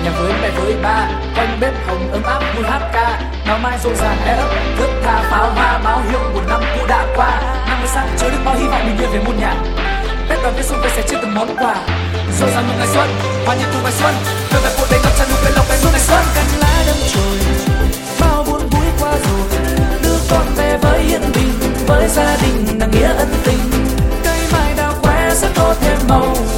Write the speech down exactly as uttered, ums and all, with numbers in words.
nhà với mẹ với ba, quanh bếp hồng ấm áp vui hát ca. Nào mai rộn ràng e ấp thức tha pháo hoa báo hiệu một năm cũ đã qua. Năm mới sang chứa đựng bao hy vọng bình yên về muôn nhà. Tết đoàn kết xuân về sẽ chia từng món quà. Rộn ràng một ngày xuân, hoa nhạc cùng ngày xuân, về về cuộc đời ngập tràn nụ cười lộc về xuân ngày xuân. Cành lá đâm chồi, bao buồn vui qua rồi, đưa con về với yên bình, với gia đình nàng nghĩa ân tình. Cây mai đào khoe sẽ tô thêm màu,